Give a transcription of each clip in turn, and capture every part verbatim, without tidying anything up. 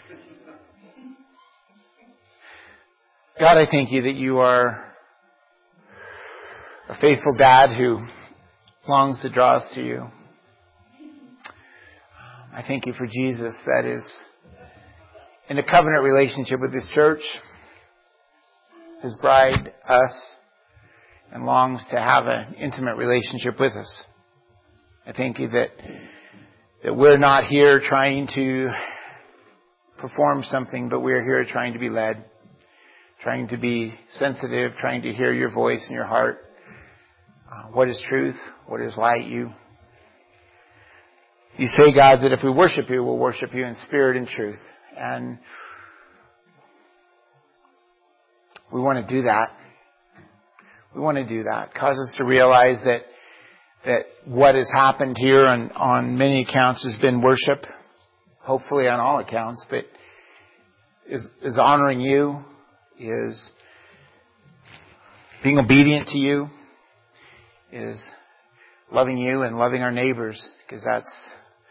God, I thank you that you are a faithful dad who longs to draw us to you. I thank you for Jesus that is in a covenant relationship with this church, his bride, us, and longs to have an intimate relationship with us. I thank you that that we're not here trying to perform something, but we're here trying to be led, trying to be sensitive, trying to hear your voice in your heart. Uh, what is truth? What is light? You. You say, God, that if we worship you, we'll worship you in spirit and truth. And we want to do that. We want to do that. Cause us to realize that that what has happened here on, on many accounts has been worship. Hopefully on all accounts, but is, is honoring you, is being obedient to you, is loving you and loving our neighbors, because that's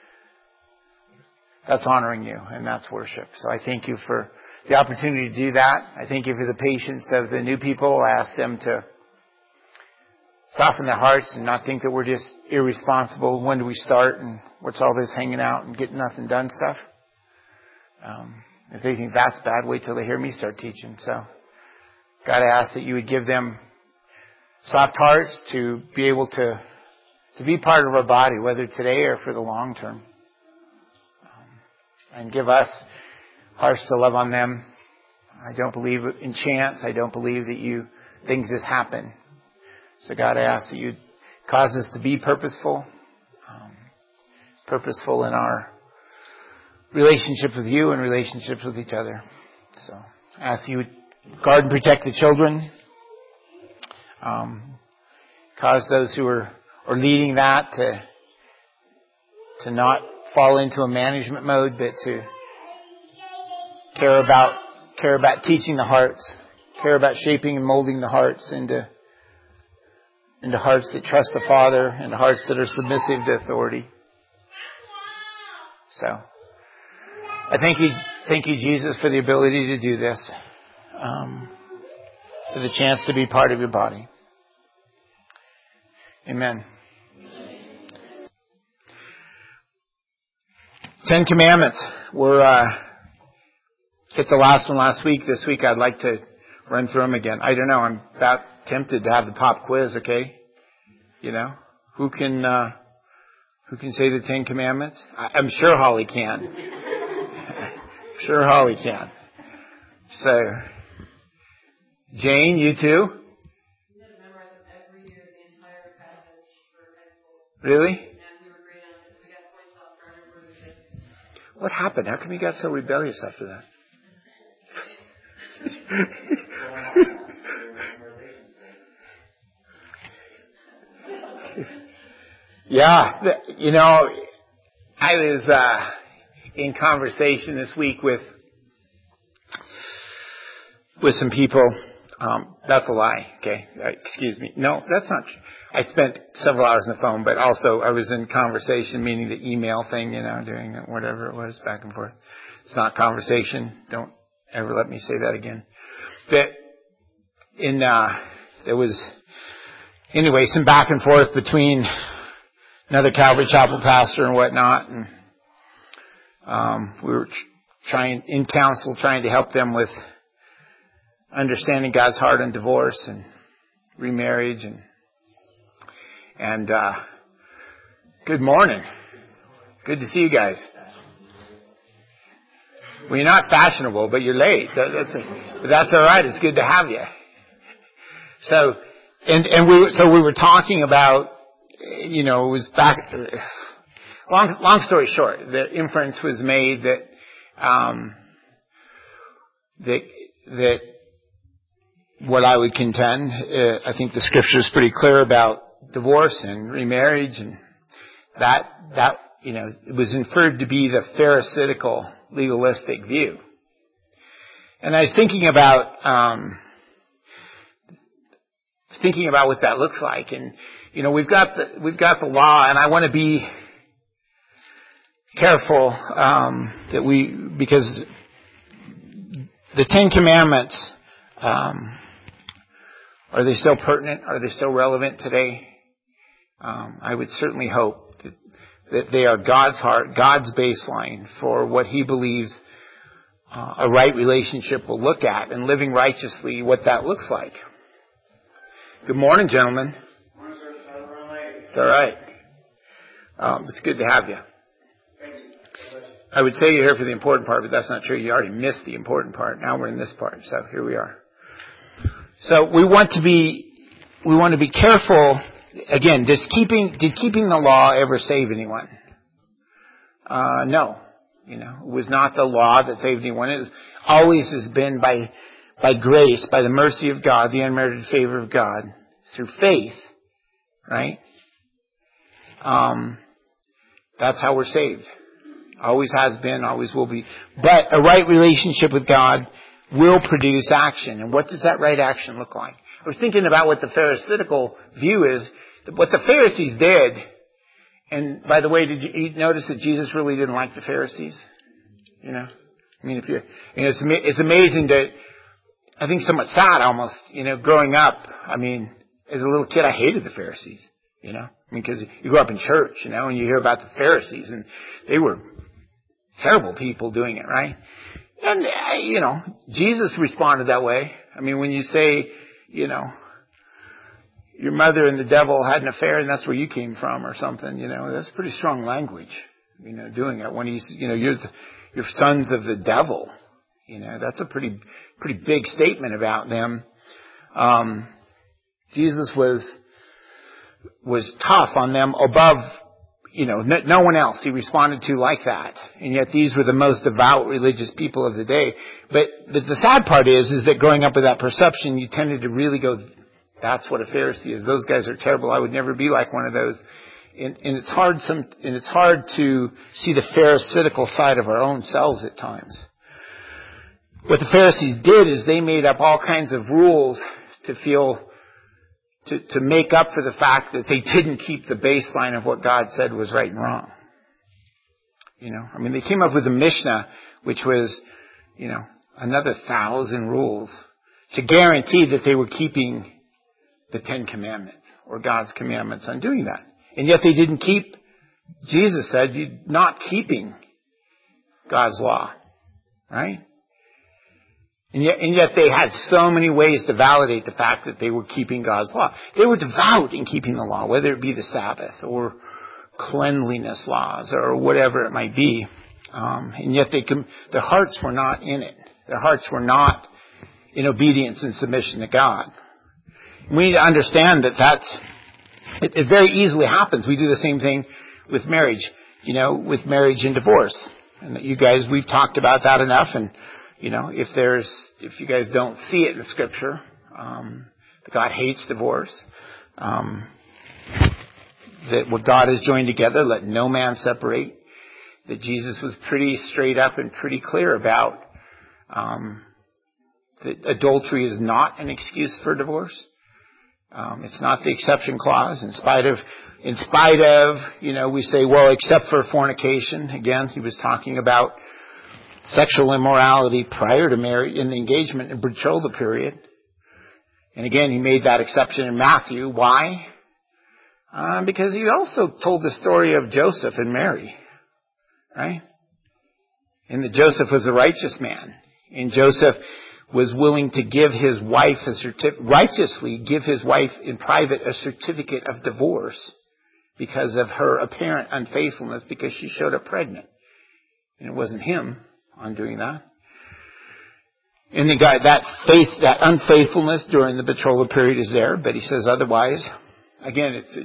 that's honoring you and that's worship. So I thank you for the opportunity to do that. I thank you for the patience of the new people. I ask them to soften their hearts and not think that we're just irresponsible. When do we start? And what's all this hanging out and getting nothing done stuff? Um, if they think that's bad, wait till they hear me start teaching. So, God, I ask that you would give them soft hearts to be able to to be part of our body, whether today or for the long term. Um, and give us hearts to love on them. I don't believe in chance. I don't believe that you things just happen. So God, I ask that you cause us to be purposeful, um, purposeful in our relationships with you and relationships with each other. So I ask you would guard and protect the children, um, cause those who are, are leading that to to not fall into a management mode, but to care about care about teaching the hearts, care about shaping and molding the hearts into into hearts that trust the Father and hearts that are submissive to authority. So, I thank you, thank you, Jesus, for the ability to do this, um, for the chance to be part of your body. Amen. Ten Commandments. We're uh, hit the last one last week. This week, I'd like to run through them again. I don't know. I'm about tempted to have the pop quiz, okay? You know, who can uh, who can say the Ten Commandments? I, I'm sure Holly can. I'm sure Holly can. So, Jane, you too? Really? What happened? How come you got so rebellious after that? Yeah, you know, I was uh, in conversation this week with with some people. Um, that's a lie. Okay, uh, excuse me. No, that's not true. I spent several hours on the phone, but also I was in conversation, meaning the email thing, you know, doing whatever it was, back and forth. It's not conversation. Don't ever let me say that again. That in uh, there was anyway some back and forth between another Calvary Chapel pastor and whatnot, and um, we were trying in counsel, trying to help them with understanding God's heart on divorce and remarriage, and and uh, good morning, good to see you guys. Well, you're not fashionable, but you're late. That, that's a, but that's all right. It's good to have you. So, and and we so we were talking about. You know, it was back, long, long story short, the inference was made that, um, that, that what I would contend, uh, I think the scripture is pretty clear about divorce and remarriage, and that, that, you know, it was inferred to be the pharisaical, legalistic view. And I was thinking about, um, thinking about what that looks like, and, you know, we've got the, we've got the law, and I want to be careful, um, that we, because the Ten Commandments, um, are they still pertinent? Are they still relevant today? Um, I would certainly hope that, that they are God's heart, God's baseline for what He believes uh, a right relationship will look at, and living righteously, what that looks like. Good morning, gentlemen. It's all right. Um, it's good to have you. I would say you're here for the important part, but that's not true. You already missed the important part. Now we're in this part, so here we are. So we want to be, we want to be careful. Again, does keeping, did keeping the law ever save anyone? Uh, no. You know, it was not the law that saved anyone. It was, always has been by, by grace, by the mercy of God, the unmerited favor of God, through faith, right? Um, that's how we're saved. Always has been, always will be. But a right relationship with God will produce action. And what does that right action look like? I was thinking about what the Pharisaical view is. What the Pharisees did, and by the way, did you notice that Jesus really didn't like the Pharisees? You know? I mean, if you're, you know, it's, it's amazing that, I think somewhat sad almost, you know, growing up. I mean, as a little kid, I hated the Pharisees, you know? I mean, because you grew up in church, you know, and you hear about the Pharisees, and they were terrible people doing it, right? And, uh, you know, Jesus responded that way. I mean, when you say, you know, your mother and the devil had an affair and that's where you came from or something, you know, that's pretty strong language, you know, doing it. When he's, you know, you're the, you're sons of the devil, you know, that's a pretty, pretty big statement about them. Um, Jesus was, was tough on them above, you know, no, no one else he responded to like that. And yet these were the most devout religious people of the day. But, but the sad part is, is that growing up with that perception, you tended to really go, that's what a Pharisee is. Those guys are terrible. I would never be like one of those. And, and it's hard some, and it's hard to see the Pharisaical side of our own selves at times. What the Pharisees did is they made up all kinds of rules to feel To, to make up for the fact that they didn't keep the baseline of what God said was right and wrong. You know, I mean, they came up with a Mishnah, which was, you know, another thousand rules to guarantee that they were keeping the Ten Commandments or God's commandments on doing that. And yet they didn't keep, Jesus said, you're not keeping God's law, right? And yet, and yet they had so many ways to validate the fact that they were keeping God's law. They were devout in keeping the law, whether it be the Sabbath or cleanliness laws or whatever it might be. Um, and yet they, their hearts were not in it. Their hearts were not in obedience and submission to God. We need to understand that that's, it, it very easily happens. We do the same thing with marriage, you know, with marriage and divorce. And you guys, we've talked about that enough. And you know, if there's, if you guys don't see it in the Scripture, um, that God hates divorce, um, that what God has joined together, let no man separate. That Jesus was pretty straight up and pretty clear about um, that adultery is not an excuse for divorce. Um, it's not the exception clause. In spite of, in spite of, you know, we say, well, except for fornication. Again, he was talking about sexual immorality prior to marriage, in the engagement and betrothal period. And again, he made that exception in Matthew. Why? Um, because he also told the story of Joseph and Mary, right? And that Joseph was a righteous man. And Joseph was willing to give his wife a certificate, righteously give his wife in private a certificate of divorce because of her apparent unfaithfulness, because she showed up pregnant. And it wasn't him on doing that. And the guy, that faith, that unfaithfulness during the betrothal period is there, but he says otherwise. Again, it's,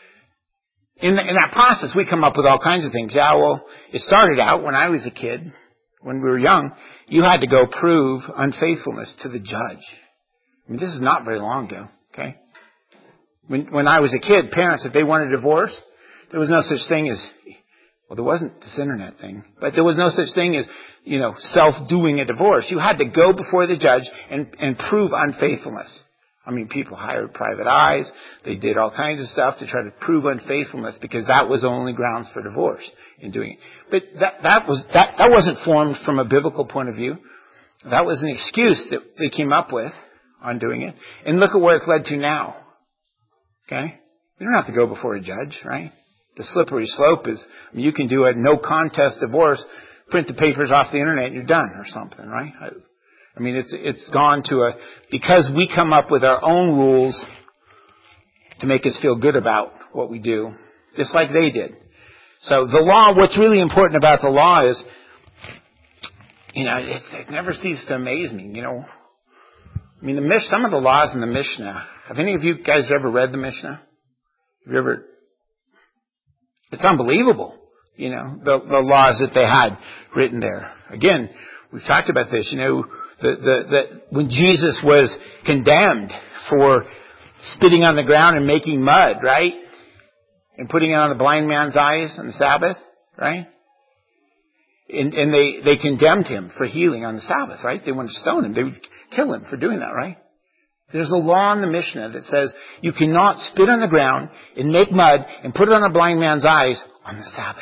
in, the, in that process, we come up with all kinds of things. Yeah, well, it started out when I was a kid, when we were young, you had to go prove unfaithfulness to the judge. I mean, this is not very long ago, okay? When, when I was a kid, parents, if they wanted a divorce, there was no such thing as, well, there wasn't this internet thing, but there was no such thing as, you know, self-doing a divorce. You had to go before the judge and, and prove unfaithfulness. I mean, people hired private eyes. They did all kinds of stuff to try to prove unfaithfulness because that was the only grounds for divorce in doing it. But that, that was, that, that wasn't formed from a biblical point of view. That was an excuse that they came up with on doing it. And look at where it's led to now. Okay? You don't have to go before a judge, right? The slippery slope is, I mean, you can do a no contest divorce, print the papers off the internet and you're done or something, right? I, I mean, it's, it's gone to a, because we come up with our own rules to make us feel good about what we do, just like they did. So the law, what's really important about the law is, you know, it's, it never ceases to amaze me, you know. I mean, the Mish, some of the laws in the Mishnah, have any of you guys ever read the Mishnah? Have you ever? It's unbelievable, you know, the, the laws that they had written there. Again, we've talked about this, you know, the, the, the, when Jesus was condemned for spitting on the ground and making mud, right? And putting it on the blind man's eyes on the Sabbath, right? And, and they, they condemned him for healing on the Sabbath, right? They wanted to stone him. They would kill him for doing that, right? There's a law in the Mishnah that says you cannot spit on the ground and make mud and put it on a blind man's eyes on the Sabbath.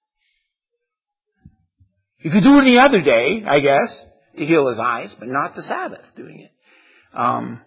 You could do it any other day, I guess, to heal his eyes, but not the Sabbath doing it. Um,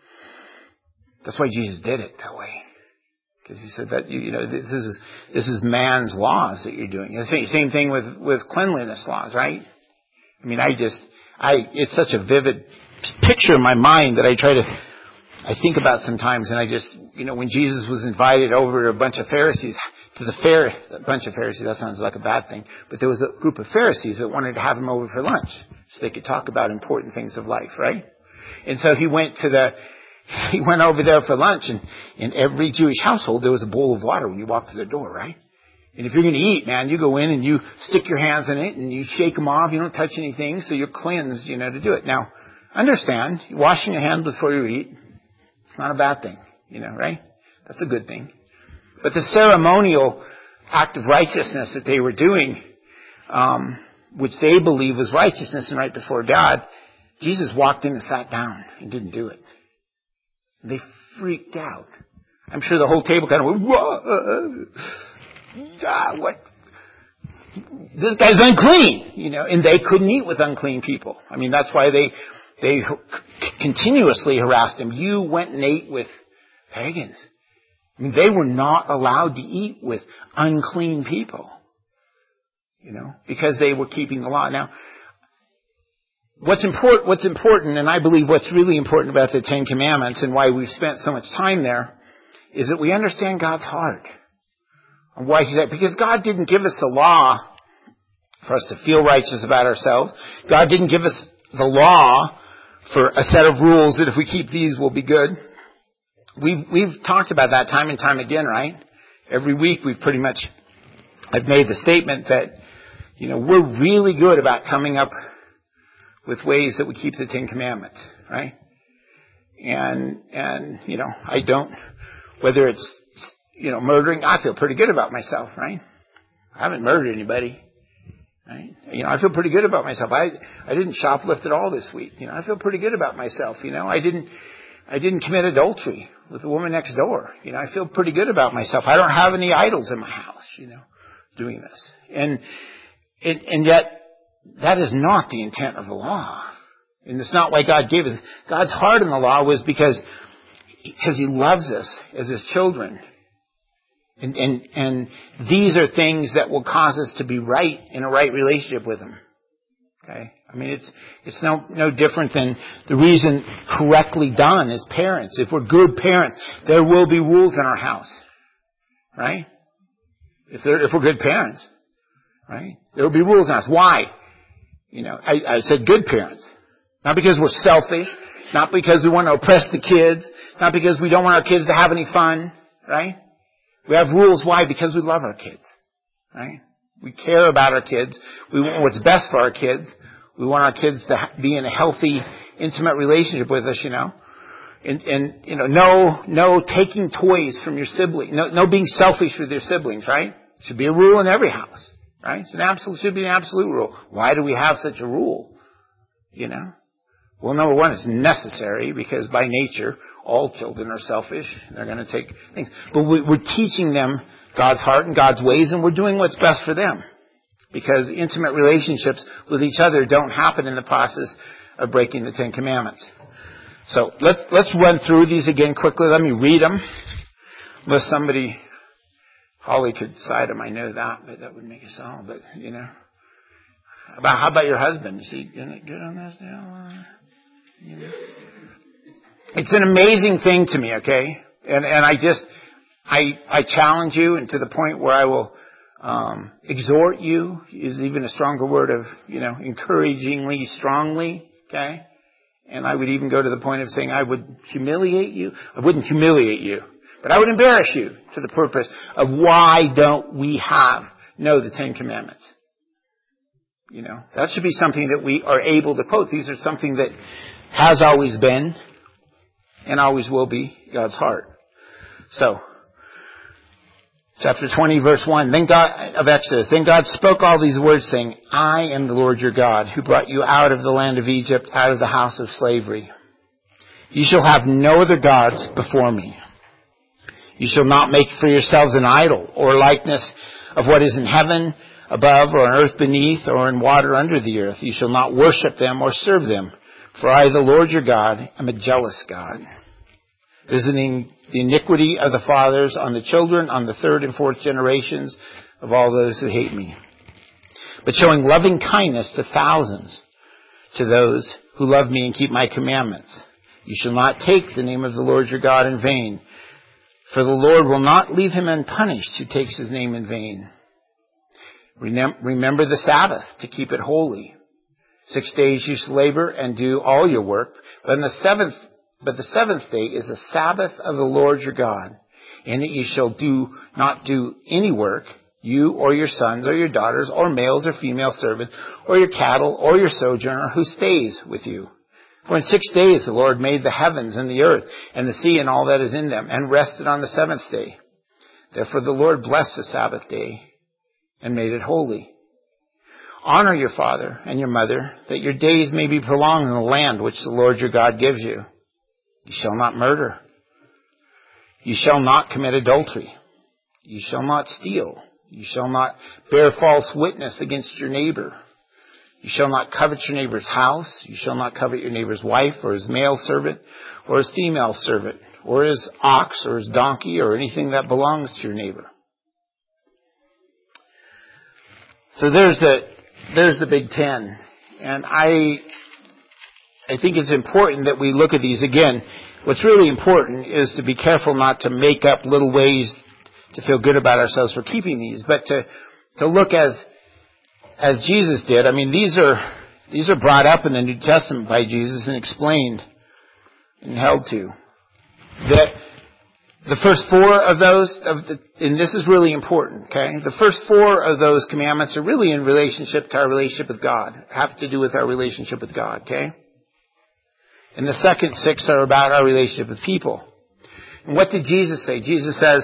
that's why Jesus did it that way. Because he said that, you, you know, this is, this is man's laws that you're doing. The same, same thing with, with cleanliness laws, right? I mean, I just, I, it's such a vivid picture in my mind that I try to, I think about sometimes, and I just, you know, when Jesus was invited over to a bunch of Pharisees, to the fair, a bunch of Pharisees, that sounds like a bad thing, but there was a group of Pharisees that wanted to have him over for lunch, so they could talk about important things of life, right? And so he went to the, he went over there for lunch, and in every Jewish household, there was a bowl of water when you walked through the door, right? And if you're going to eat, man, you go in and you stick your hands in it, and you shake them off, you don't touch anything, so you're cleansed, you know, to do it. Now, understand, washing your hands before you eat, it's not a bad thing, you know, right? That's a good thing. But the ceremonial act of righteousness that they were doing, um, which they believe was righteousness and right before God, Jesus walked in and sat down and didn't do it. They freaked out. I'm sure the whole table kind of went, whoa, ah, what? This guy's unclean, you know, and they couldn't eat with unclean people. I mean, that's why they, they continuously harassed him. You went and ate with pagans. I mean, they were not allowed to eat with unclean people, you know, because they were keeping the law. Now, What's important, what's important, and I believe what's really important about the Ten Commandments and why we've spent so much time there, is that we understand God's heart. And why He said, because God didn't give us the law for us to feel righteous about ourselves. God didn't give us the law for a set of rules that if we keep these, we'll be good. We've, we've talked about that time and time again, right? Every week we've pretty much, I've made the statement that, you know, we're really good about coming up with ways that we keep the Ten Commandments, right? And, and, you know, I don't, whether it's, you know, murdering, I feel pretty good about myself, right? I haven't murdered anybody, right? You know, I feel pretty good about myself. I, I didn't shoplift at all this week. You know, I feel pretty good about myself. You know, I didn't, I didn't commit adultery with the woman next door. You know, I feel pretty good about myself. I don't have any idols in my house, you know, doing this. And, and, and yet, that is not the intent of the law. And it's not why God gave us. God's heart in the law was because, because He loves us as His children. And, and, and these are things that will cause us to be right in a right relationship with Him. Okay? I mean, it's, it's no, no different than the reason correctly done as parents. If we're good parents, there will be rules in our house. Right? If they're, if we're good parents. Right? There will be rules in our house. Why? You know, I, I said good parents. Not because we're selfish. Not because we want to oppress the kids. Not because we don't want our kids to have any fun. Right? We have rules. Why? Because we love our kids. Right? We care about our kids. We want what's best for our kids. We want our kids to be in a healthy, intimate relationship with us, you know. And, and you know, no, no taking toys from your sibling. No, no being selfish with your siblings, right? Should be a rule in every house. Right? It's an absolute, should be an absolute rule. Why do we have such a rule? You know? Well, number one, it's necessary because by nature, all children are selfish. They're going to take things. But we, we're teaching them God's heart and God's ways, and we're doing what's best for them. Because intimate relationships with each other don't happen in the process of breaking the Ten Commandments. So let's let's run through these again quickly. Let me read them. Unless somebody, Holly could cite them, I know that, but that would make us all. But, you know. About, how about your husband? Is he good on this now? You know. It's an amazing thing to me, okay? And and I just, I I challenge you, and to the point where I will um, exhort you, is even a stronger word of, you know, encouragingly, strongly, okay? And I would even go to the point of saying I would humiliate you. I wouldn't humiliate you, but I would embarrass you to the purpose of why don't we have, know the Ten Commandments. You know, that should be something that we are able to quote. These are something that has always been and always will be God's heart. So, chapter twenty, verse one, then God, of Exodus, then God spoke all these words, saying, I am the Lord your God, who brought you out of the land of Egypt, out of the house of slavery. You shall have no other gods before me. You shall not make for yourselves an idol or likeness of what is in heaven above, or on earth beneath, or in water under the earth. You shall not worship them or serve them. For I, the Lord your God, am a jealous God, visiting the iniquity of the fathers on the children, on the third and fourth generations of all those who hate me, but showing loving kindness to thousands, to those who love me and keep my commandments. You shall not take the name of the Lord your God in vain, for the Lord will not leave him unpunished who takes his name in vain. Remember the Sabbath to keep it holy. Six days you shall labor and do all your work, but on the seventh, but the seventh day is the Sabbath of the Lord your God. In it you shall do not do any work, you or your sons or your daughters or males or female servants or your cattle or your sojourner who stays with you. For in six days the Lord made the heavens and the earth and the sea and all that is in them, and rested on the seventh day. Therefore the Lord blessed the Sabbath day and made it holy. Honor your father and your mother, that your days may be prolonged in the land which the Lord your God gives you. You shall not murder. You shall not commit adultery. You shall not steal. You shall not bear false witness against your neighbor. You shall not covet your neighbor's house. You shall not covet your neighbor's wife, or his male servant, or his female servant, or his ox, or his donkey, or anything that belongs to your neighbor. So there's the, there's the Big Ten. And I, I think it's important that we look at these again. What's really important is to be careful not to make up little ways to feel good about ourselves for keeping these, but to, to look as, as Jesus did. I mean, these are, these are brought up in the New Testament by Jesus and explained and held to. That the first four of those, of the, and this is really important, okay? The first four of those commandments are really in relationship to our relationship with God, have to do with our relationship with God, okay? And the second six are about our relationship with people. And what did Jesus say? Jesus says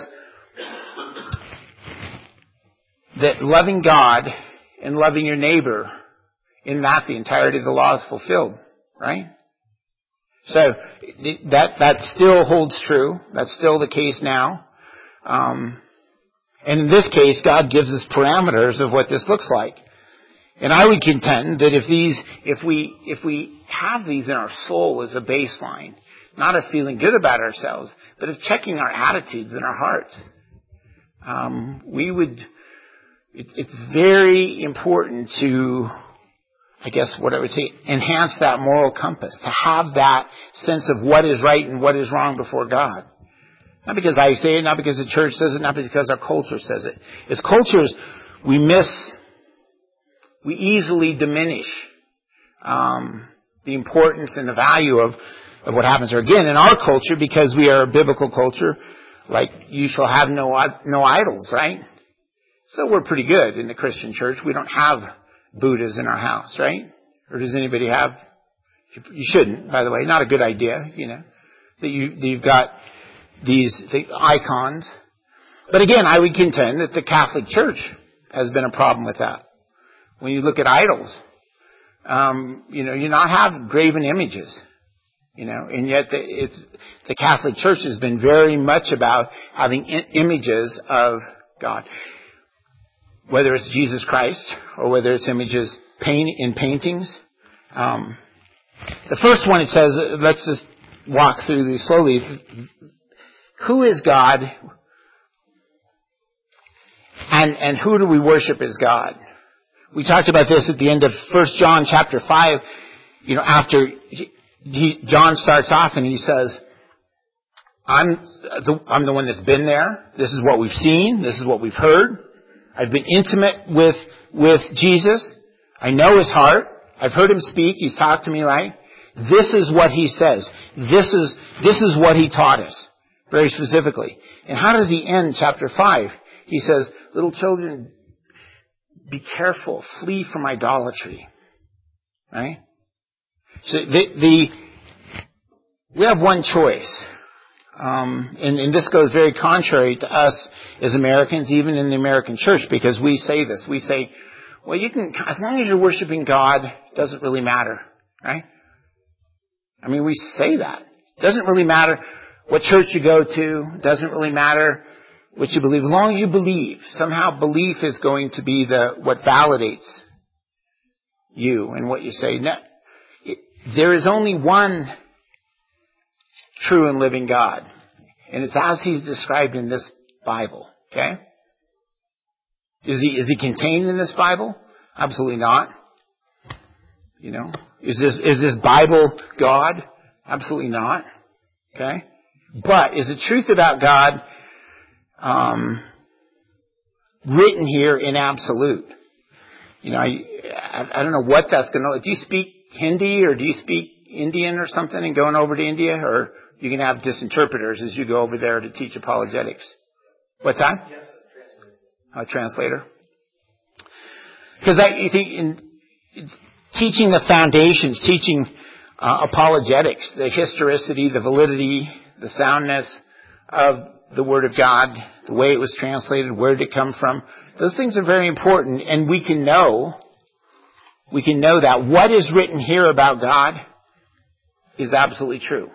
that loving God and loving your neighbor, in that the entirety of the law is fulfilled, right? So that that still holds true. That's still the case now. Um, and in this case, God gives us parameters of what this looks like. And I would contend that if these, if we, if we have these in our soul as a baseline, not of feeling good about ourselves, but of checking our attitudes and our hearts, um, we would. It, it's very important to, I guess what I would say, enhance that moral compass, to have that sense of what is right and what is wrong before God. Not because I say it, not because the church says it, not because our culture says it. As cultures, we miss, we easily diminish um, the importance and the value of, of what happens. Or again, in our culture, because we are a biblical culture, like you shall have no no idols, right? So we're pretty good in the Christian church. We don't have Buddhas in our house, right? Or does anybody have? You shouldn't, by the way. Not a good idea, you know, that, you, that you've got these icons. But again, I would contend that the Catholic Church has been a problem with that. When you look at idols, um, you know, you not have graven images, you know, and yet the, it's the Catholic Church has been very much about having I- images of God. whether it's Jesus Christ or whether it's images paint in paintings. Um, the first one, it says, let's just walk through these slowly. Who is God? And, and who do we worship as God? We talked about this at the end of First John chapter five. You know, after he, John starts off and he says, I'm the, I'm the one that's been there. This is what we've seen. This is what we've heard. I've been intimate with, with Jesus. I know his heart. I've heard him speak. He's talked to me, right? This is what he says. This is, this is what he taught us, very specifically. And how does he end chapter five? He says, little children, be careful. Flee from idolatry. Right? So the, the we have one choice. Um, and, and this goes very contrary to us as Americans, even in the American church, because we say this. We say, well, you can, as long as you're worshiping God, it doesn't really matter. Right? I mean, we say that. It doesn't really matter what church you go to. It doesn't really matter what you believe. As long as you believe, somehow belief is going to be the what validates you and what you say. Now, it, there is only one true and living God, and it's as he's described in this Bible. Okay? Is he is he contained in this Bible? Absolutely not. You know, is this is this Bible God? Absolutely not. Okay? But is the truth about God um, written here in absolute? You know, I, I don't know what that's going to look. Do you speak Hindi or do you speak Indian or something and going over to India? Or you can have disinterpreters as you go over there to teach apologetics. What's that? Yes, a translator. A translator. Because I you think in teaching the foundations, teaching uh, apologetics, the historicity, the validity, the soundness of the Word of God, the way it was translated, where did it come from, those things are very important, and we can know, we can know that what is written here about God is absolutely true.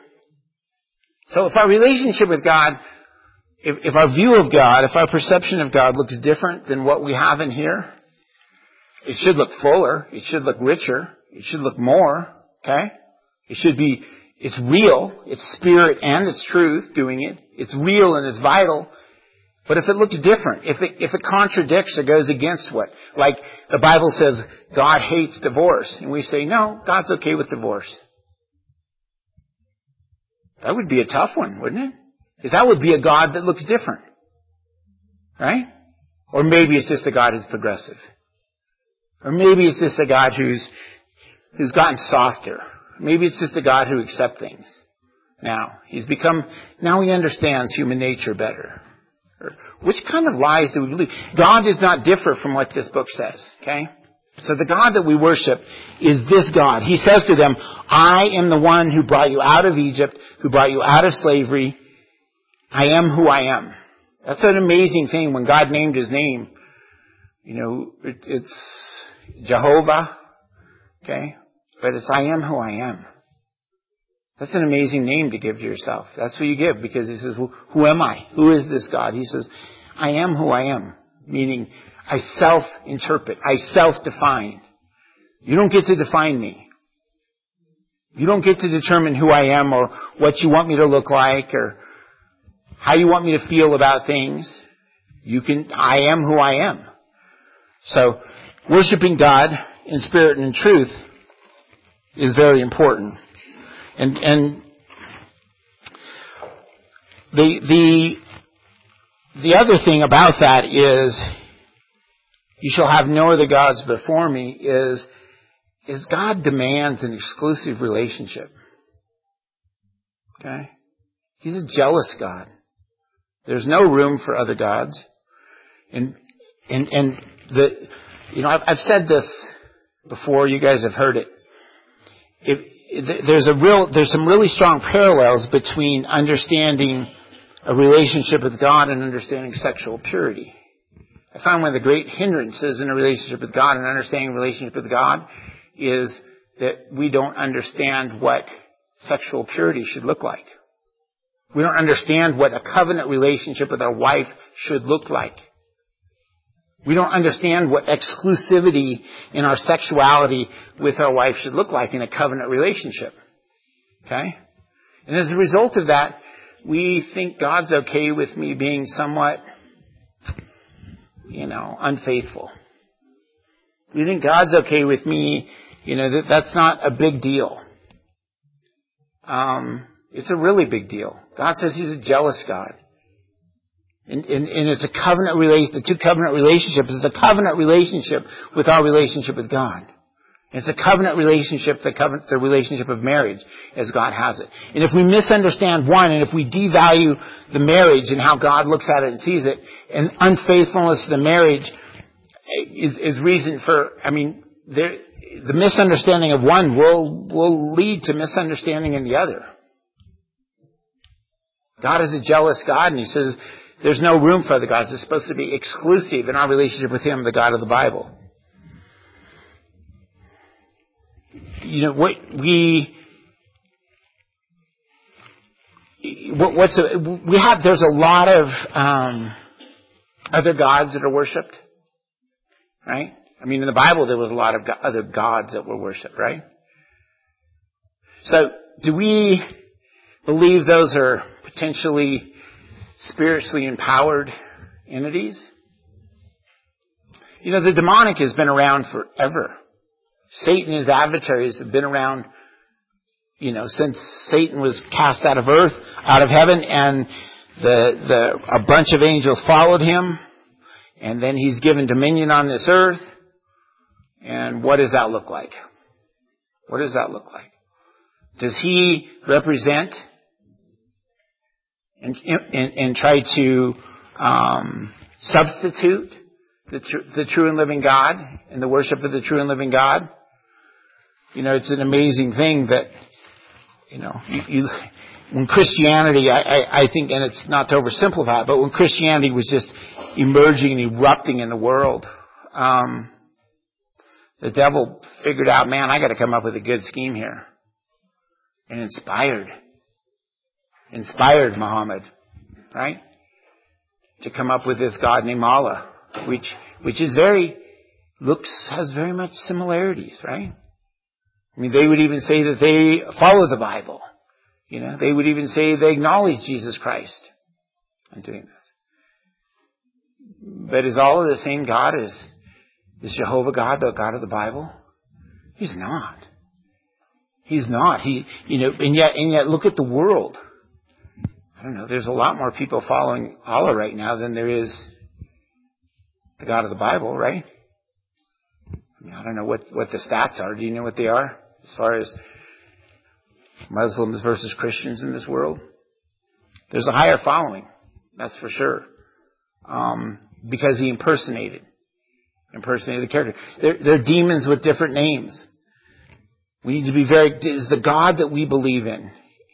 So if our relationship with God, if, if our view of God, if our perception of God looks different than what we have in here, it should look fuller, it should look richer, it should look more, okay? It should be, it's real, it's spirit and it's truth doing it. It's real and it's vital. But if it looks different, if it, if it contradicts or goes against what, like the Bible says God hates divorce, and we say, no, God's okay with divorce. That would be a tough one, wouldn't it? Because that would be a God that looks different. Right? Or maybe it's just a God who's progressive. Or maybe it's just a God who's, who's gotten softer. Maybe it's just a God who accepts things. Now, he's become, now he understands human nature better. Or, which kind of lies do we believe? God does not differ from what this book says, okay? So the God that we worship is this God. He says to them, I am the one who brought you out of Egypt, who brought you out of slavery. I am who I am. That's an amazing thing when God named his name. You know, it, it's Jehovah, okay? But it's I am who I am. That's an amazing name to give to yourself. That's what you give, because he says, well, who am I? Who is this God? He says, I am who I am. Meaning, I self-interpret. I self-define. You don't get to define me. You don't get to determine who I am or what you want me to look like or how you want me to feel about things. You can, I am who I am. So, worshiping God in spirit and in truth is very important. And, and the, the, the other thing about that is, you shall have no other gods before me, is, is God demands an exclusive relationship. Okay? He's a jealous God. There's no room for other gods. And, and, and the, you know, I've, I've said this before, you guys have heard it. If, there's a real, there's some really strong parallels between understanding a relationship with God and understanding sexual purity. I found one of the great hindrances in a relationship with God and understanding a relationship with God is that we don't understand what sexual purity should look like. We don't understand what a covenant relationship with our wife should look like. We don't understand what exclusivity in our sexuality with our wife should look like in a covenant relationship. Okay? And as a result of that, we think God's okay with me being somewhat, you know, unfaithful. We think God's okay with me, you know, that that's not a big deal. Um, it's a really big deal. God says He's a jealous God. And, and, and it's a covenant relation, the two covenant relationships is a covenant relationship with our relationship with God. It's a covenant relationship, the covenant, the relationship of marriage as God has it. And if we misunderstand one, and if we devalue the marriage and how God looks at it and sees it, and unfaithfulness to the marriage is, is reason for, I mean, there, the misunderstanding of one will, will lead to misunderstanding in the other. God is a jealous God, and He says, there's no room for other gods. It's supposed to be exclusive in our relationship with Him, the God of the Bible. You know, what we, what, what's, a, we have, there's a lot of, um, other gods that are worshipped. Right? I mean, in the Bible, there was a lot of go- other gods that were worshipped, right? So, do we believe those are potentially spiritually empowered entities? You know, the demonic has been around forever. Satan and his adversaries have been around, you know, since Satan was cast out of earth, out of heaven, and the the a bunch of angels followed him, and then he's given dominion on this earth. And what does that look like? What does that look like? Does he represent and, and, and try to um, substitute the, tr- the true and living God and the worship of the true and living God? You know, it's an amazing thing that, you know, you, you when Christianity, I, I, I think, and it's not to oversimplify it, but when Christianity was just emerging and erupting in the world, um, the devil figured out, man, I got to come up with a good scheme here. And inspired, inspired Muhammad, right? To come up with this God named Allah, which, which is very, looks, has very much similarities, right? I mean, they would even say that they follow the Bible. You know, they would even say they acknowledge Jesus Christ in doing this. But is Allah the same God as, is Jehovah God, the God of the Bible? He's not. He's not. He, you know, and yet, and yet look at the world. I don't know, there's a lot more people following Allah right now than there is the God of the Bible, right? I mean, I don't know what, what the stats are. Do you know what they are? As far as Muslims versus Christians in this world? There's a higher following. That's for sure. Um, because he impersonated. Impersonated the character. They're, they're demons with different names. We need to be very, is the God that we believe in,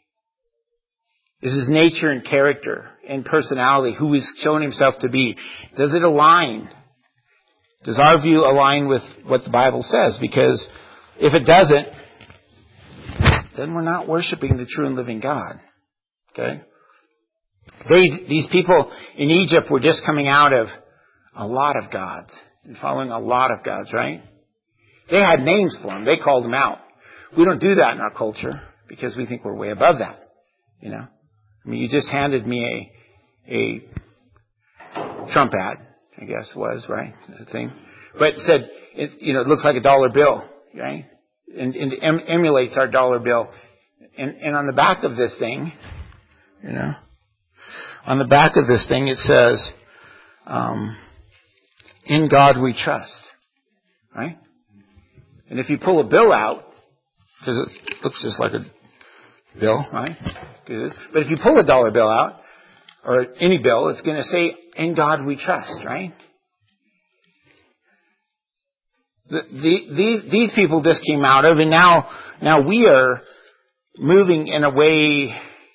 is His nature and character and personality, who He's shown Himself to be, does it align? Does our view align with what the Bible says? Because if it doesn't, then we're not worshiping the true and living God. Okay? They, these people in Egypt were just coming out of a lot of gods and following a lot of gods, right? They had names for them. They called them out. We don't do that in our culture because we think we're way above that. You know? I mean, you just handed me a, a Trump ad, I guess was, right? The thing. But it said, it, you know, it looks like a dollar bill, right? And, and it em- emulates our dollar bill. And, and on the back of this thing, you know, on the back of this thing it says, um, in God we trust, right? And if you pull a bill out, because it looks just like a bill, right? But if you pull a dollar bill out, or any bill, it's going to say, in God we trust, right? The, the, these, these people just came out of, and now, now we are moving in a way,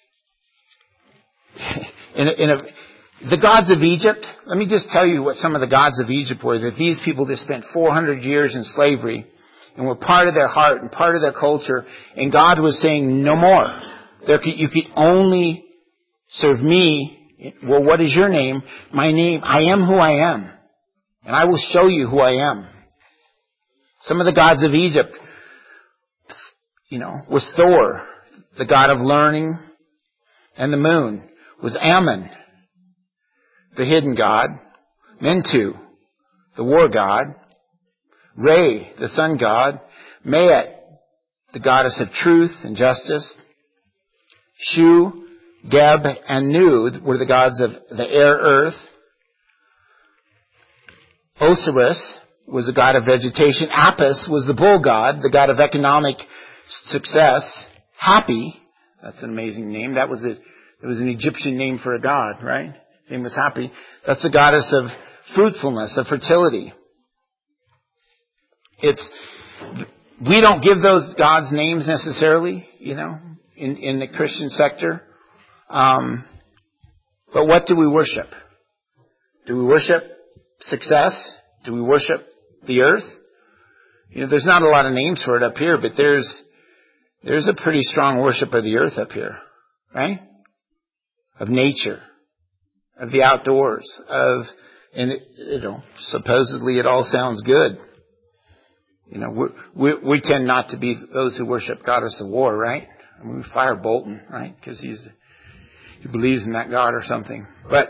in a, in a, the gods of Egypt, let me just tell you what some of the gods of Egypt were, that these people just spent four hundred years in slavery, and were part of their heart and part of their culture, and God was saying, no more. There could, you could only serve me. Well, what is your name? My name, I am who I am. and I will show you who I am. Some of the gods of Egypt, you know, was Thor, the god of learning and the moon, was Ammon, the hidden god, Mentu, the war god, Re, the sun god, Maat, the goddess of truth and justice, Shu, Geb, and Nu were the gods of the air, earth. Osiris was the god of vegetation. Apis was the bull god, the god of economic success. Happy, that's an amazing name. That was a, it was an Egyptian name for a god, right? His name was Happy. That's the goddess of fruitfulness, of fertility. It's, we don't give those gods names necessarily, you know, in, in the Christian sector. Um, but what do we worship? Do we worship success? Do we worship the earth? You know, there's not a lot of names for it up here, but there's, there's a pretty strong worship of the earth up here, right? Of nature, of the outdoors, of, and it, you know, supposedly it all sounds good. You know, we, we, we tend not to be those who worship goddess of war, right? I mean, we fire Bolton, right? Because he's, he believes in that God or something. But,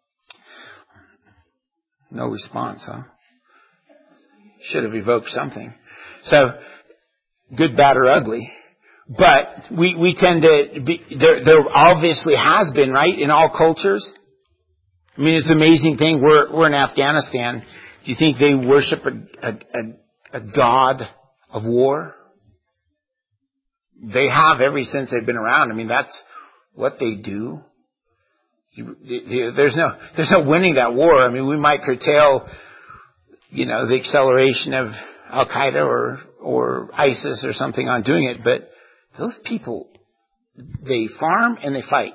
no response, huh? Should have evoked something. So, good, bad, or ugly. But, we, we tend to be, there, there obviously has been, right, in all cultures. I mean, it's an amazing thing. We're, we're in Afghanistan. Do you think they worship a, a, a, a god of war? They have ever since they've been around. I mean, that's what they do. There's no, there's no winning that war. I mean, we might curtail, you know, the acceleration of Al Qaeda or, or ISIS or something on doing it, but those people, they farm and they fight.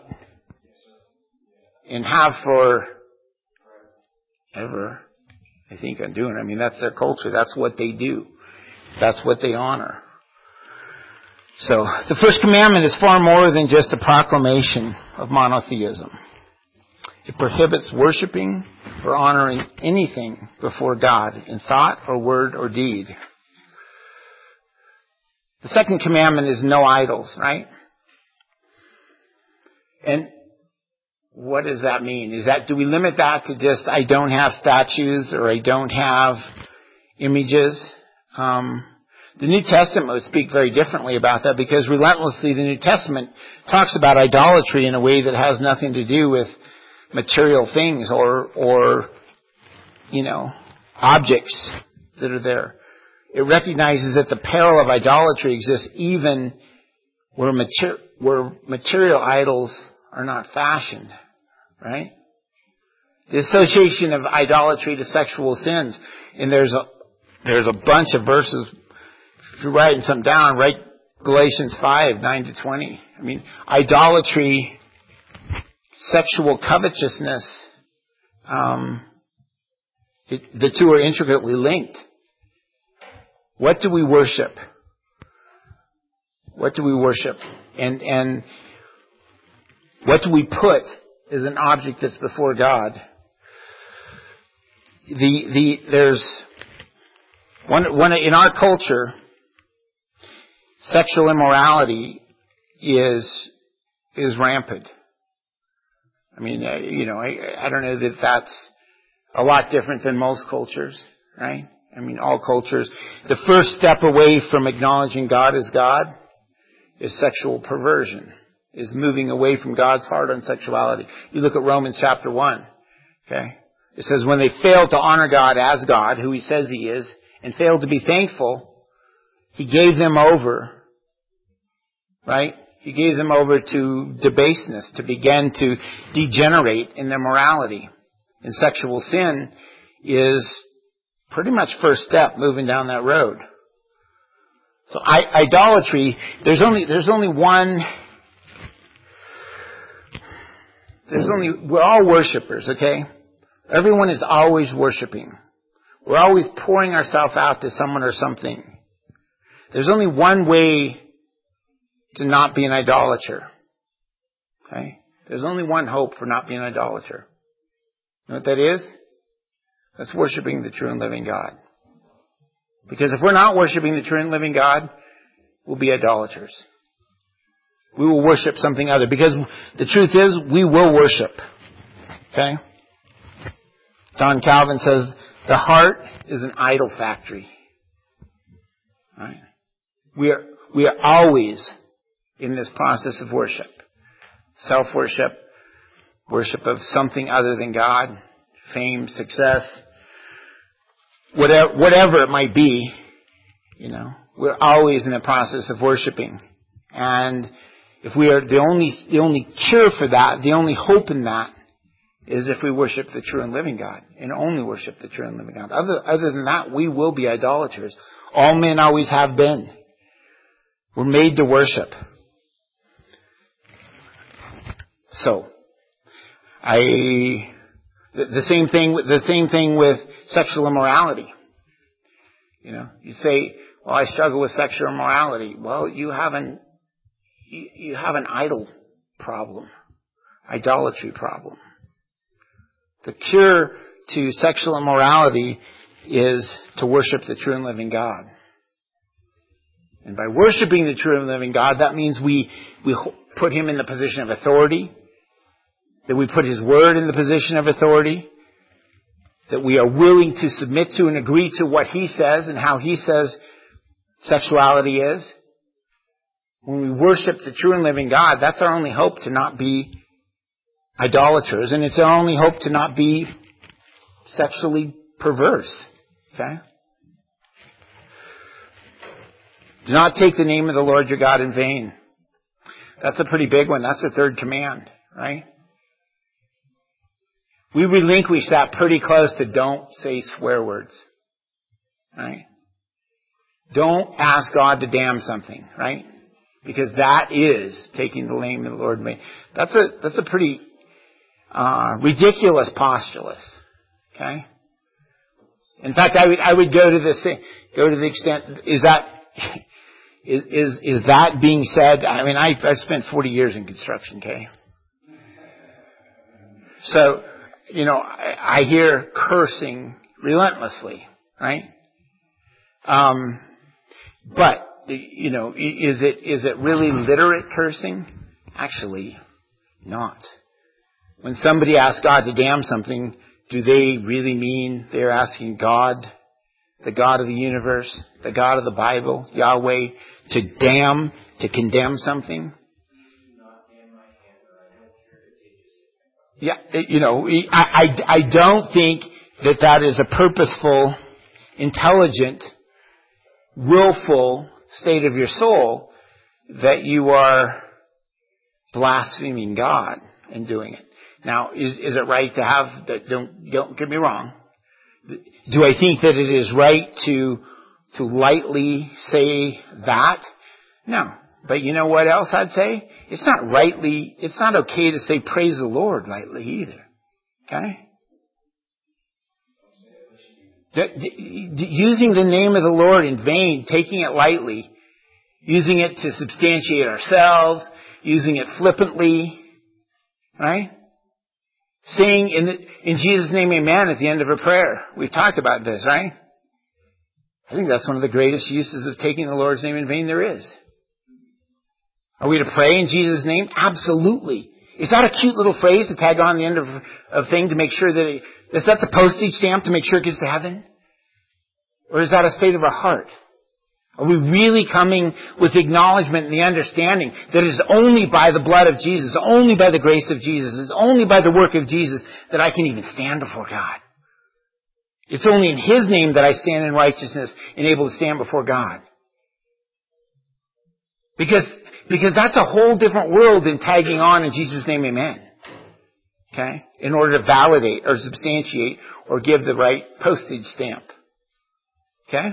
And have for ever, I think, on doing it. I mean, that's their culture. That's what they do. That's what they honor. So, the first commandment is far more than just a proclamation of monotheism. It prohibits worshiping or honoring anything before God in thought or word or deed. The second commandment is no idols, right? And what does that mean? Is that, do we limit that to just, I don't have statues or I don't have images? Um, the New Testament would speak very differently about that, because relentlessly the New Testament talks about idolatry in a way that has nothing to do with material things or, or, you know, objects that are there. It recognizes that the peril of idolatry exists even where, mater- where material idols are not fashioned, right? The association of idolatry to sexual sins, and there's a there's a bunch of verses. If you're writing something down, write Galatians five, nine to twenty. I mean, idolatry, sexual covetousness, um, it, the two are intricately linked. What do we worship? What do we worship? And and what do we put as an object that's before God? The the there's one one in our culture, sexual immorality is is rampant. I mean, uh, you know, I I don't know that that's a lot different than most cultures, right? I mean, all cultures. The first step away from acknowledging God as God is sexual perversion, is moving away from God's heart on sexuality. You look at Romans chapter one, okay? It says, when they failed to honor God as God, who He says He is, and failed to be thankful, He gave them over, right? He gave them over to debaseness, to begin to degenerate in their morality. And sexual sin is pretty much first step moving down that road. So I, idolatry, there's only, there's only one, there's only, we're all worshipers, okay? Everyone is always worshiping. We're always pouring ourselves out to someone or something. There's only one way to not be an idolater. Okay? There's only one hope for not being an idolater. You know what that is? That's worshiping the true and living God. Because if we're not worshiping the true and living God, we'll be idolaters. We will worship something other. Because the truth is, we will worship. Okay? John Calvin says, the heart is an idol factory. Right? We are, we are always in this process of worship. Self-worship, worship of something other than God, fame, success, whatever, whatever it might be, you know, we're always in the process of worshiping. And if we are the only, the only cure for that, the only hope in that, is if we worship the true and living God, and only worship the true and living God. Other, other than that, we will be idolaters. All men always have been. We're made to worship. So, I, the, the same thing, the same thing with sexual immorality. You know, you say, well, I struggle with sexual immorality. Well, you have an, you, you have an idol problem. Idolatry problem. The cure to sexual immorality is to worship the true and living God. And by worshiping the true and living God, that means we, we put Him in the position of authority, that we put His Word in the position of authority, that we are willing to submit to and agree to what He says and how He says sexuality is. When we worship the true and living God, that's our only hope to not be idolaters, and it's our only hope to not be sexually perverse. Okay? Do not take the name of the Lord your God in vain. That's a pretty big one. That's the third command, right? We relinquish that pretty close to don't say swear words, right? Don't ask God to damn something, right? Because that is taking the name of the Lord in vain. That's a, that's a pretty Uh, ridiculous postulate. Okay? In fact, I would, I would go to the, go to the extent, is that, is, is, is that being said? I mean, I, I've spent forty years in construction, okay? So, you know, I, I hear cursing relentlessly, right? Um, but, you know, is it, is it really literate cursing? Actually, not. When somebody asks God to damn something, do they really mean they're asking God, the God of the universe, the God of the Bible, Yahweh, to damn, to condemn something? Yeah, you know, I, I, I don't think that that is a purposeful, intelligent, willful state of your soul that you are blaspheming God in doing it. Now, is, is it right to have, don't, don't get me wrong. Do I think that it is right to, to lightly say that? No. But you know what else I'd say? It's not rightly, it's not okay to say praise the Lord lightly either. Okay? Using the name of the Lord in vain, taking it lightly, using it to substantiate ourselves, using it flippantly, right? Saying in, the, in Jesus' name, amen, at the end of a prayer. We've talked about this, right? I think that's one of the greatest uses of taking the Lord's name in vain there is. Are we to pray in Jesus' name? Absolutely. Is that a cute little phrase to tag on the end of a thing to make sure that it, is that the postage stamp to make sure it gets to heaven? Or is that a state of our heart? Are we really coming with acknowledgement and the understanding that it is only by the blood of Jesus, only by the grace of Jesus, it's only by the work of Jesus that I can even stand before God? It's only in His name that I stand in righteousness and able to stand before God. Because, because that's a whole different world than tagging on in Jesus' name, amen. Okay? In order to validate or substantiate or give the right postage stamp. Okay?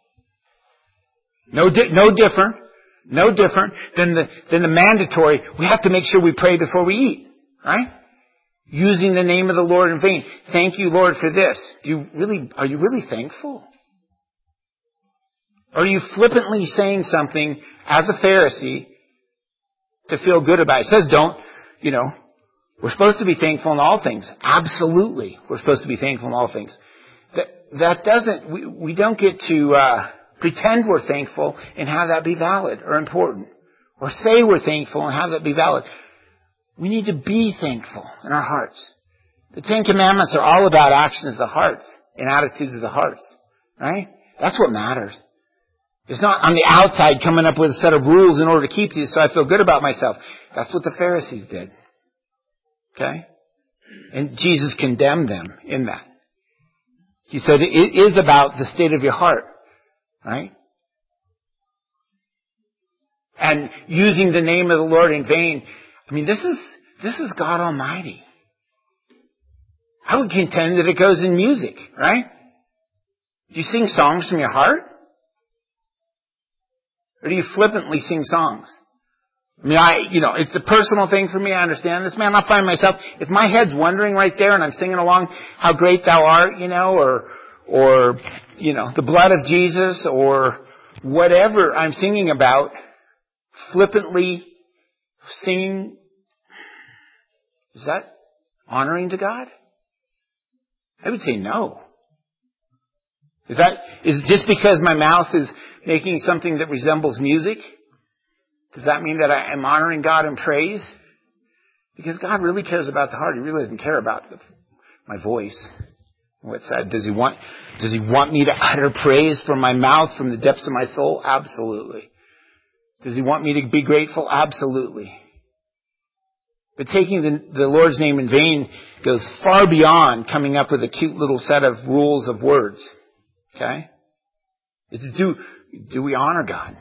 No, di- no different, no different than the, than the mandatory. We have to make sure we pray before we eat, right? Using the name of the Lord in vain. Thank you, Lord, for this. Do you really, are you really thankful? Or are you flippantly saying something as a Pharisee to feel good about it? It says don't, you know, we're supposed to be thankful in all things. Absolutely. We're supposed to be thankful in all things. that doesn't, we, we don't get to uh, pretend we're thankful and have that be valid or important. Or say we're thankful and have that be valid. We need to be thankful in our hearts. The Ten Commandments are all about actions of the hearts and attitudes of the hearts. Right? That's what matters. It's not on the outside coming up with a set of rules in order to keep these so I feel good about myself. That's what the Pharisees did. Okay? And Jesus condemned them in that. He said it is about the state of your heart. Right? And using the name of the Lord in vain. I mean, this is, this is God Almighty. I would contend that it goes in music, right? Do you sing songs from your heart? Or do you flippantly sing songs? I mean, I, you know, it's a personal thing for me. I understand this, man. I find myself, if my head's wandering right there and I'm singing along, how great thou art, you know, or, or, you know, the blood of Jesus, or whatever I'm singing about, flippantly singing, is that honoring to God? I would say no. Is that, is it just because my mouth is making something that resembles music? Does that mean that I am honoring God in praise? Because God really cares about the heart. He really doesn't care about the, my voice. What's that? Does he want, does he want me to utter praise from my mouth, from the depths of my soul? Absolutely. Does he want me to be grateful? Absolutely. But taking the, the Lord's name in vain goes far beyond coming up with a cute little set of rules of words. Okay? It's do, do we honor God?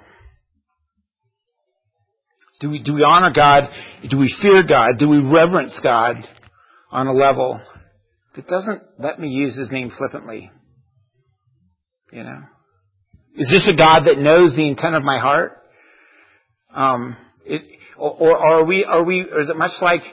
Do we, do we honor God? Do we fear God? Do we reverence God on a level that doesn't let me use His name flippantly? You know? Is this a God that knows the intent of my heart? Um, it, or, or are we, are we, or is it much like,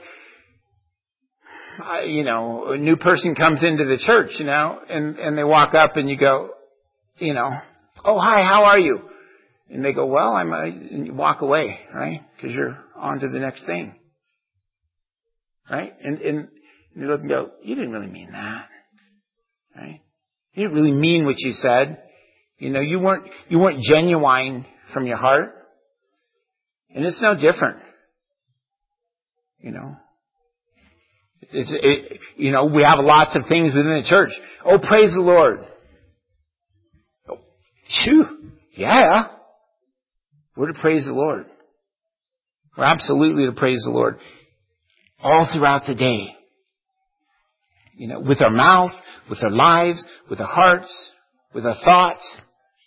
uh, you know, a new person comes into the church, you know, and, and they walk up and you go, you know, oh, hi, how are you? And they go, well, I'm, uh, and you walk away, right? Because you're on to the next thing. Right? And, and you look and go, you didn't really mean that. Right? You didn't really mean what you said. You know, you weren't, you weren't genuine from your heart. And it's no different. You know. It's, it, you know, we have lots of things within the church. Oh, praise the Lord. Oh, phew. Yeah. We're to praise the Lord. We're absolutely to praise the Lord all throughout the day. You know, with our mouth, with our lives, with our hearts, with our thoughts,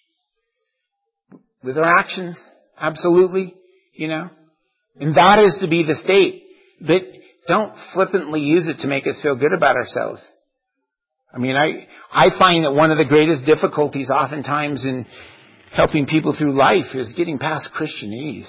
with our actions. Absolutely. You know. And that is to be the state. But don't flippantly use it to make us feel good about ourselves. I mean, I, I find that one of the greatest difficulties oftentimes in helping people through life is getting past Christianese.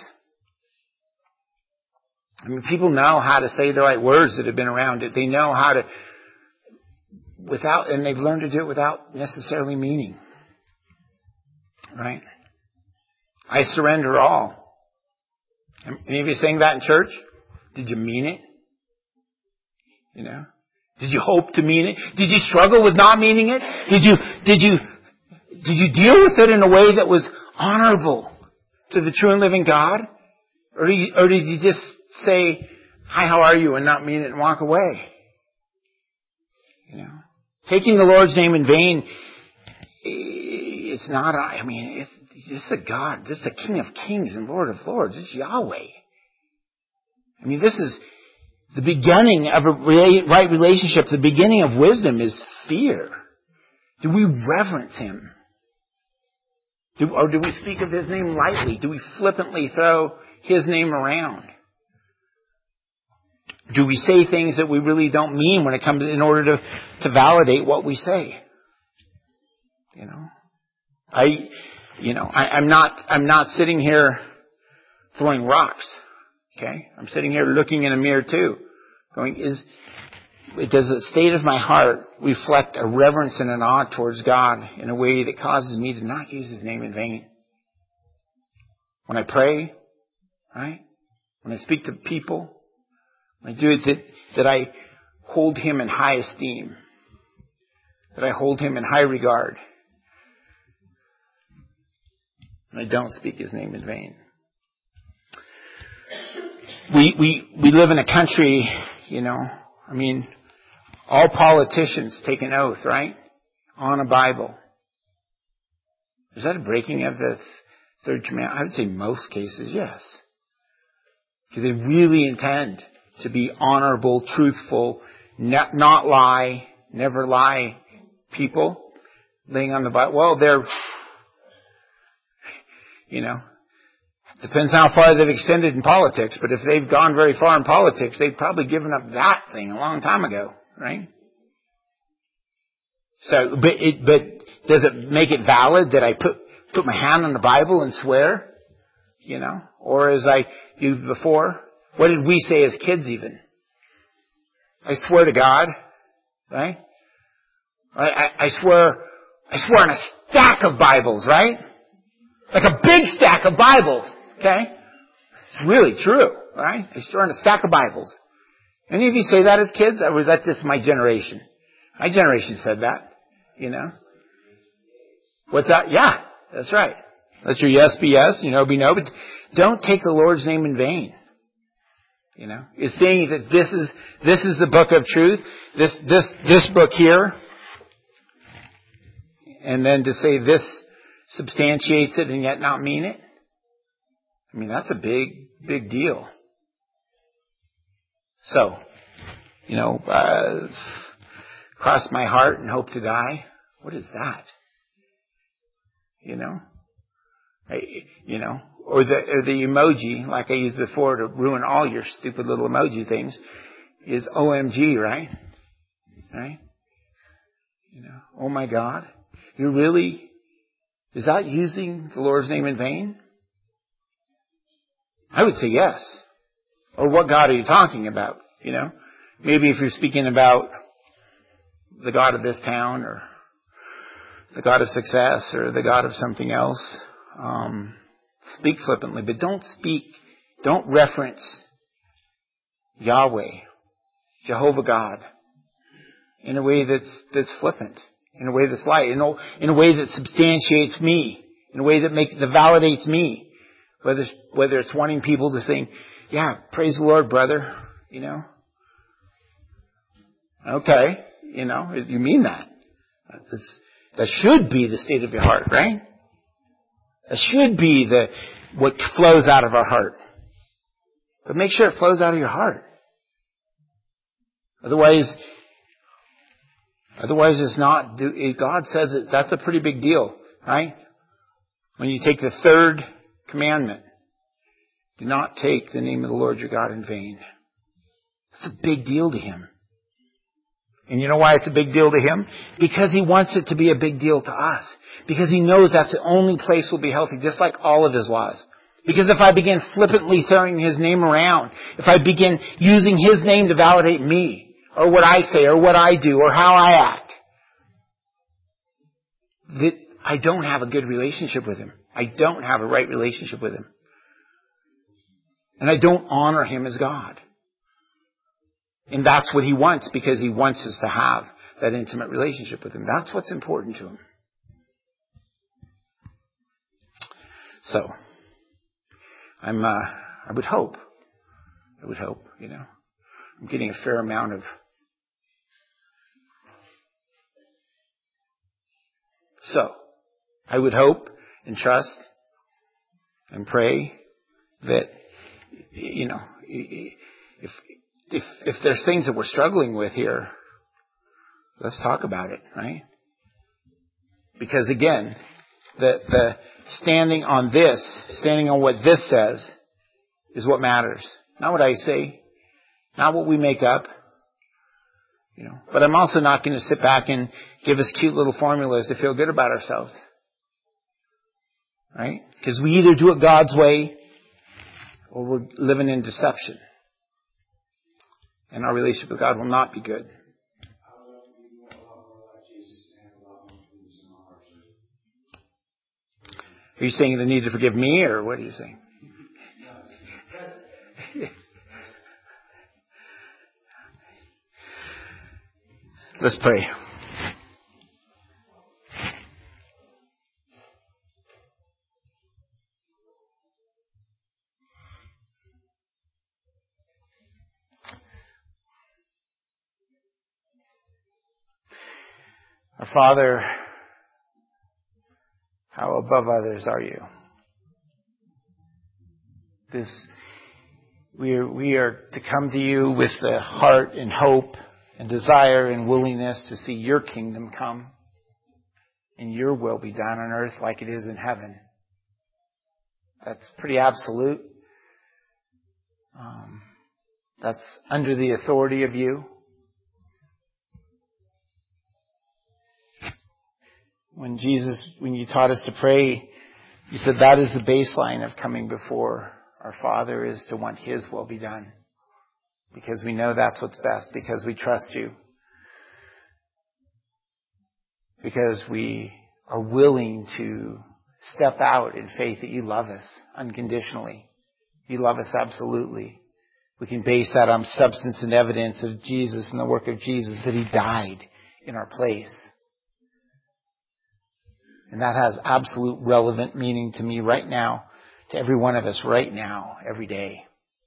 I mean, people know how to say the right words that have been around it. They know how to, without, and they've learned to do it without necessarily meaning. Right? I surrender all. Any of you saying that in church? Did you mean it? You know? Did you hope to mean it? Did you struggle with not meaning it? Did you, did you, did you deal with it in a way that was honorable to the true and living God? Or did you, or did you just say, hi, how are you, and not mean it and walk away? You know? Taking the Lord's name in vain, it's not, I mean, it's, this is a God, this is a King of Kings and Lord of Lords. It's Yahweh. I mean, this is the beginning of a right relationship. The beginning of wisdom is fear. Do we reverence Him? Do, or do we speak of His name lightly? Do we flippantly throw His name around? Do we say things that we really don't mean when it comes in order to, to validate what we say? You know, I, you know, I, I'm not, I'm not sitting here throwing rocks. Okay, I'm sitting here looking in a mirror too, going, is, does the state of my heart reflect a reverence and an awe towards God in a way that causes me to not use His name in vain? When I pray, right? When I speak to people, when I do it, that, that I hold Him in high esteem. that I hold him in high regard. And I don't speak his name in vain. We, we, we live in a country, you know, I mean, all politicians take an oath, right? On a Bible. Is that a breaking of the third commandment? I would say most cases, yes. Do they really intend to be honorable, truthful, not, not lie, never lie people laying on the Bible? Well, they're, you know, depends how far they've extended in politics, but if they've gone very far in politics, they've probably given up that thing a long time ago, right? So, but it, but does it make it valid that I put, put my hand on the Bible and swear? You know? Or as I used before, what did we say as kids even? I swear to God, right? I, I, I swear, I swear on a stack of Bibles, right? Like a big stack of Bibles, okay? It's really true, right? I swear on a stack of Bibles. Any of you say that as kids? Or was that just my generation? My generation said that. You know? What's that? Yeah, that's right. Let your yes be yes, you know be no, but don't take the Lord's name in vain. You know? It's saying that this is, this is the book of truth, this, this, this book here, and then to say this substantiates it and yet not mean it. I mean, that's a big, big deal. So, you know, uh, cross my heart and hope to die. What is that? You know? I, you know? Or the, or the emoji, like I used before to ruin all your stupid little emoji things, is O M G, right? Right? You know? Oh my God. You really, is that using the Lord's name in vain? I would say yes. Or what God are you talking about? You know? Maybe if you're speaking about the God of this town, or the God of success, or the God of something else, um, speak flippantly, but don't speak, don't reference Yahweh, Jehovah God, in a way that's, that's flippant, in a way that's light, in a, in a way that substantiates me, in a way that makes, that validates me. Whether, whether it's wanting people to sing, yeah, praise the Lord, brother, you know. Okay, you know, you mean that. That's, that should be the state of your heart, right? That should be the, what flows out of our heart. But make sure it flows out of your heart. Otherwise, otherwise it's not, God says it, that's a pretty big deal, right? When you take the third commandment, do not take the name of the Lord your God in vain. It's a big deal to Him. And you know why it's a big deal to Him? Because He wants it to be a big deal to us. Because He knows that's the only place we'll be healthy, just like all of His laws. Because if I begin flippantly throwing His name around, if I begin using His name to validate me, or what I say, or what I do, or how I act, that I don't have a good relationship with Him. I don't have a right relationship with Him. And I don't honor Him as God. And that's what He wants, because He wants us to have that intimate relationship with Him. That's what's important to Him. So, I'm, uh, I would hope, I would hope, you know, I'm getting a fair amount of, so, I would hope and trust and pray that, you know, if, if, if there's things that we're struggling with here, let's talk about it, right? Because again, the, the standing on this, standing on what this says is what matters. Not what I say, not what we make up, you know, but I'm also not going to sit back and give us cute little formulas to feel good about ourselves. Right? Because we either do it God's way or we're living in deception. And our relationship with God will not be good. Are you saying the need to forgive me, or what are you saying? Let's pray. Our Father, how above others are you? This, we are, we are to come to you with the heart and hope and desire and willingness to see your kingdom come and your will be done on earth like it is in heaven. That's pretty absolute. Um, that's under the authority of you. When Jesus, when you taught us to pray, you said that is the baseline of coming before our Father, is to want His will be done. Because we know that's what's best. Because we trust you. Because we are willing to step out in faith that you love us unconditionally. You love us absolutely. We can base that on substance and evidence of Jesus and the work of Jesus, that He died in our place. And that has absolute relevant meaning to me right now, to every one of us right now, every day.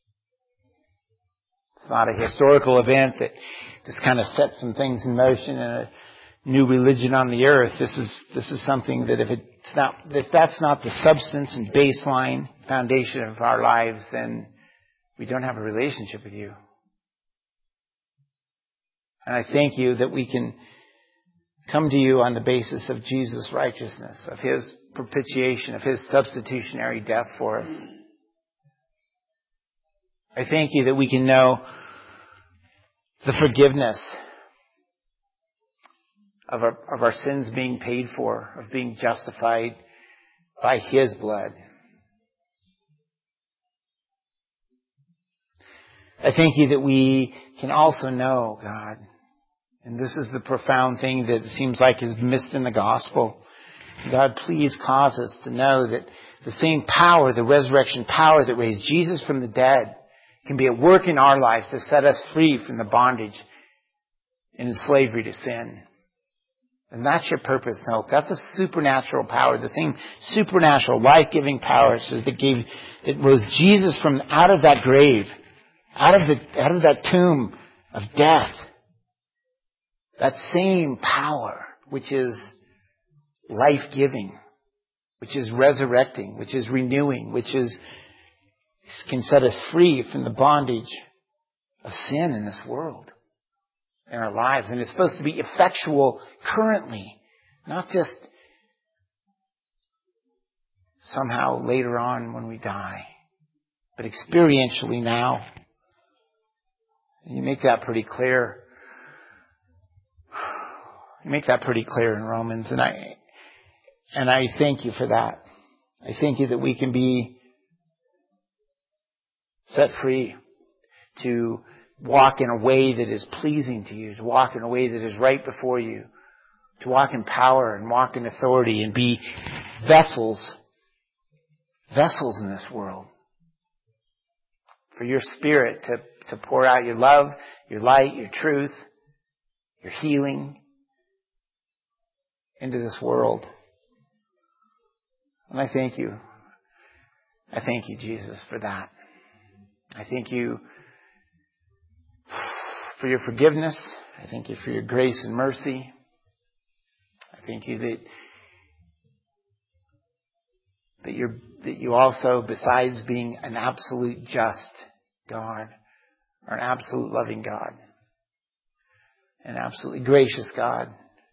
It's not a historical event that just kind of sets some things in motion and a new religion on the earth. This is this is something that if it's not if that's not the substance and baseline foundation of our lives, then we don't have a relationship with you. And I thank you that we can come to you on the basis of Jesus' righteousness, of His propitiation, of His substitutionary death for us. I thank you that we can know the forgiveness of our, of our sins being paid for, of being justified by His blood. I thank you that we can also know, God, and this is the profound thing that it seems like is missed in the gospel. God, please cause us to know that the same power, the resurrection power that raised Jesus from the dead, can be at work in our lives to set us free from the bondage and slavery to sin. And that's your purpose and hope. That's a supernatural power, the same supernatural, life-giving power that gave, that rose Jesus from out of that grave, out of the, out of that tomb of death. That same power, which is life-giving, which is resurrecting, which is renewing, which is can set us free from the bondage of sin in this world, in our lives. And it's supposed to be effectual currently, not just somehow later on when we die, but experientially now. And you make that pretty clear. You make that pretty clear in Romans, and I and I thank you for that. I thank you that we can be set free to walk in a way that is pleasing to you, to walk in a way that is right before you, to walk in power and walk in authority and be vessels, vessels in this world for your Spirit to, to pour out your love, your light, your truth, your healing into this world. And I thank you. I thank you, Jesus, for that. I thank you for your forgiveness. I thank you for your grace and mercy. I thank you that that you're that you also, besides being an absolute just God, are an absolute loving God, an absolutely gracious God,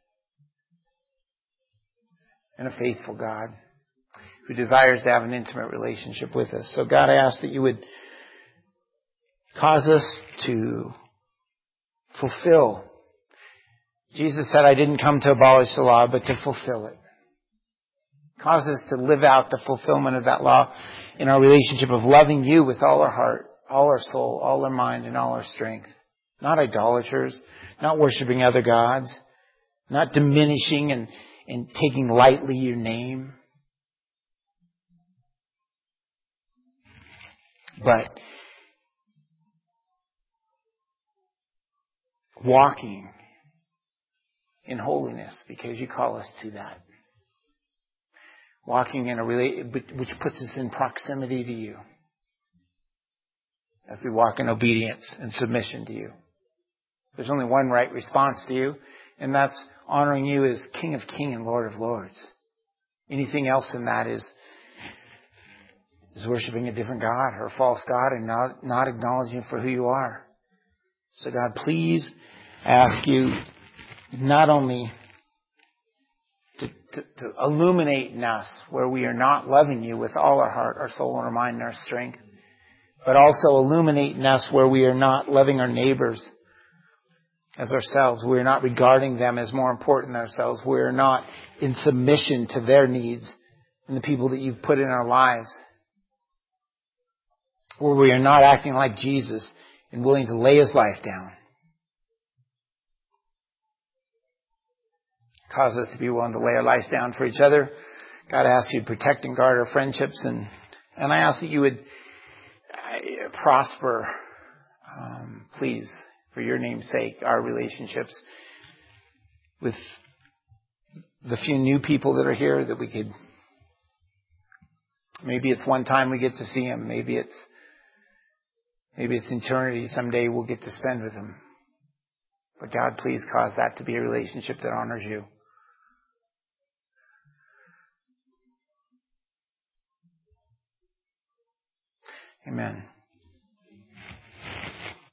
and a faithful God who desires to have an intimate relationship with us. So God, I ask that you would cause us to fulfill. Jesus said, I didn't come to abolish the law, but to fulfill it. Cause us to live out the fulfillment of that law in our relationship of loving you with all our heart, all our soul, all our mind, and all our strength. Not idolaters, not worshiping other gods, not diminishing and, and taking lightly your name, but walking in holiness because you call us to that. Walking in a rela- which puts us in proximity to you as we walk in obedience and submission to you. There's only one right response to you, and that's honoring you as King of Kings and Lord of Lords. Anything else in that is, is worshiping a different God or a false God and not, not acknowledging for who you are. So God, please ask you not only to, to, to illuminate in us where we are not loving you with all our heart, our soul, and our mind, and our strength, but also illuminate in us where we are not loving our neighbors as ourselves. We are not regarding them as more important than ourselves. We are not in submission to their needs and the people that you've put in our lives. Where we are not acting like Jesus and willing to lay his life down. Cause us to be willing to lay our lives down for each other. God, I ask you to protect and guard our friendships, and, and I ask that you would uh, prosper, um, please, for your name's sake, our relationships with the few new people that are here, that we could, maybe it's one time we get to see them. Maybe it's, maybe it's eternity. Someday we'll get to spend with them. But God, please cause that to be a relationship that honors you. Amen.